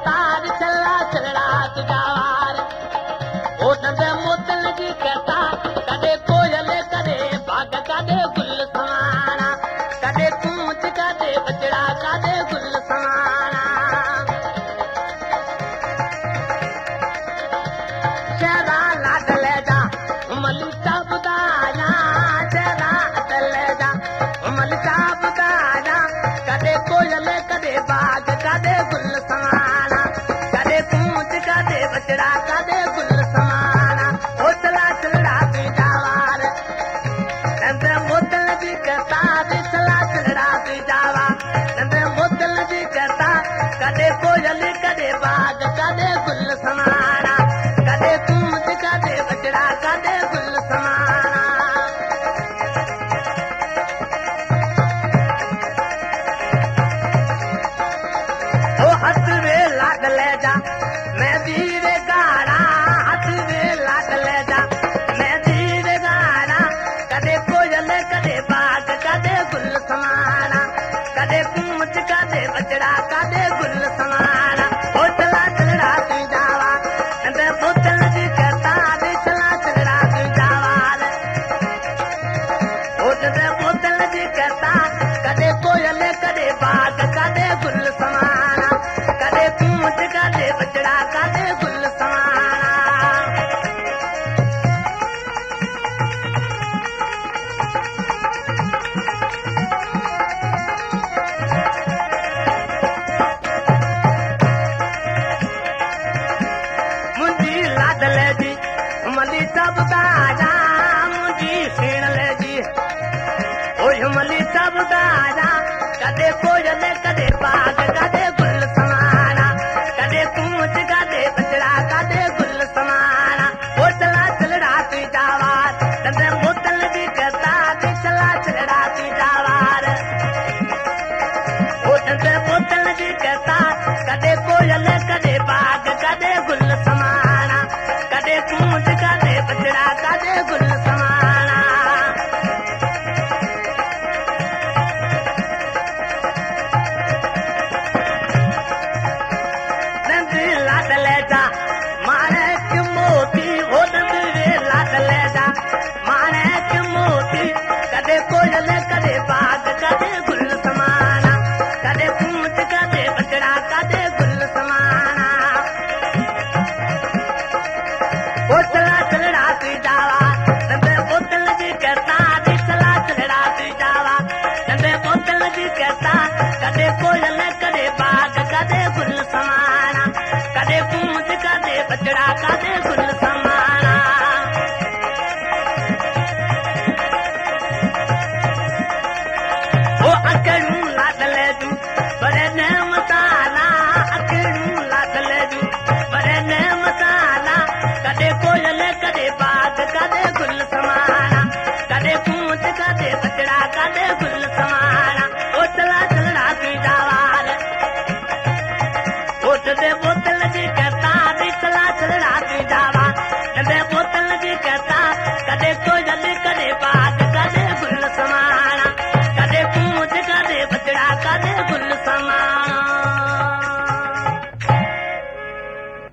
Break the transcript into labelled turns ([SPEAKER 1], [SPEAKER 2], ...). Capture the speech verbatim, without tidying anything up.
[SPEAKER 1] तार चला चलड़ा तुझावार ओ नंदे मोतल जी कहता कदे कोयल कदे बाग कदे गुल समाना कदे कूंच कदे बजड़ा कदे गुल समाना शहरा लाड ले जा मलिका बुदाया शहरा ले जा मलिका बुदाया कदे कोयल कदे बाग कदे गुल समाना कदे कूंच कदे बजड़ा कदे गुल समाना ओ चला चलड़ा तुझावार नंदे मोतल जी कहता चला चलड़ा तुझावा नंदे मोतल जी कहता कदे कोयल कदे बाग कदे गुल समाना कदे कूंच कदे बजड़ा कदे गुल समाना ओ हथ वे लाग ले जा मैं धीरे गाड़ा हथ वे लाग ले जा मैं धीरे गाड़ा कदे कोयल कदे बाग कदे गुल समाना कदे कूंच कदे बजड़ा कदे गुल समाना ओ चला चलड़ा तुझावा नंदे मोतल जी कहता दे चला चलड़ा तुझावार ओ नंदे मोतल जी कहता कदे कोयल कदे बाग कदे गुल समाना कदे कूंच कदे बजड़ा कदे गुल समाना मुंजी लाड ले जी मली सब दाजा मुंजी सीण ले जी ओ मली सब दाजा कदे कोयल कदे बाग कदे गुल समाना कदे कूंच कदे बजड़ा कदे गुल समाना ओ चला चलड़ा तुझावार नंदे मोतल जी कहता दे चला चलड़ा तुझावार ओ नंदे मोतल जी कहता कदे कोयल कदे